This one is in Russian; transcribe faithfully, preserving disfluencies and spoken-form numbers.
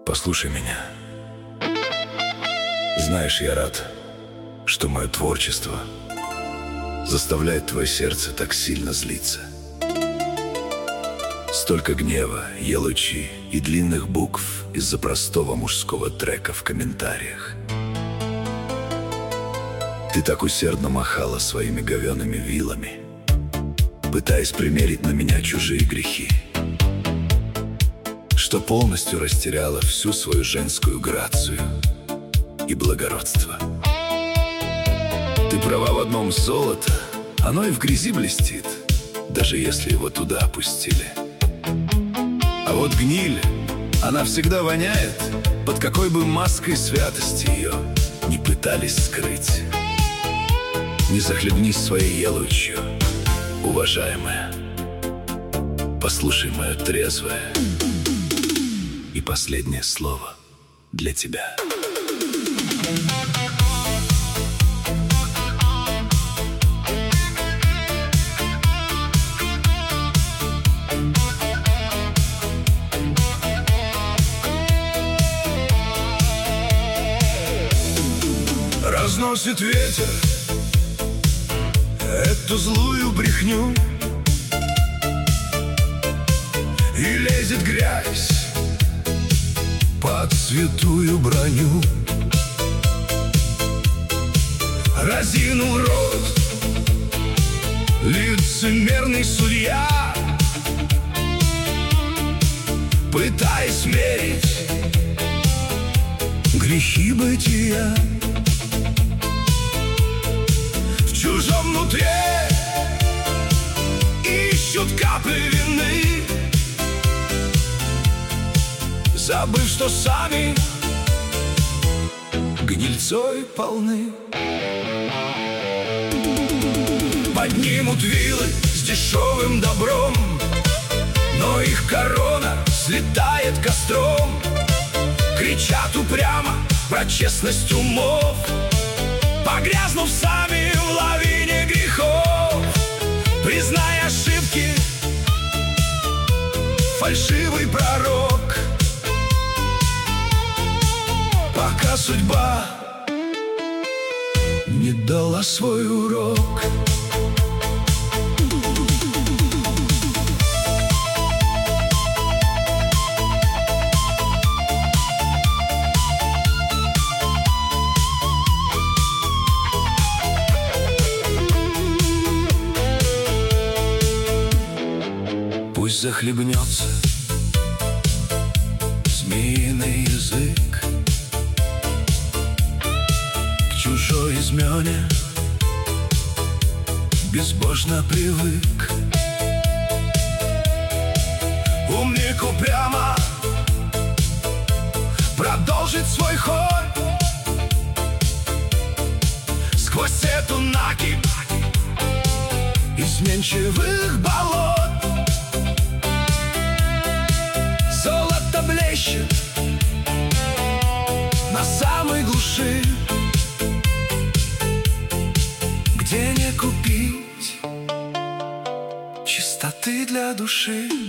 Послушай меня. Знаешь, я рад, что мое творчество заставляет твое сердце так сильно злиться. Столько гнева, елочи и длинных букв из-за простого мужского трека в комментариях. Ты так усердно махала своими говёными вилами, пытаясь примерить на меня чужие грехи, что полностью растеряла всю свою женскую грацию и благородство. Ты права в одном: золото, оно и в грязи блестит, даже если его туда опустили. А вот гниль, она всегда воняет, под какой бы маской святости ее не пытались скрыть. Не захлебнись своей елочью, уважаемая. Послушай мое трезвое и последнее слово для тебя. Разносит ветер эту злую брехню, и лезет грязь под святую броню. Разинул рот лицемерный судья, пытаясь мерить грехи бытия. В чужом нутре ищут капли вины, забыв, что сами гнильцой полны. Поднимут вилы с дешевым добром, но их корона слетает костром. Кричат упрямо про честность умов, погрязнув сами в лавине грехов. Признай ошибки, фальшивый пророк, пока судьба не дала свой урок. Пусть захлебнется змеиный язык, к чужой измене безбожно привык. Умник упрямо продолжит свой ход сквозь эту накипь изменчивых болот. Золото блещет на самой глуши, где не купить чистоты для души.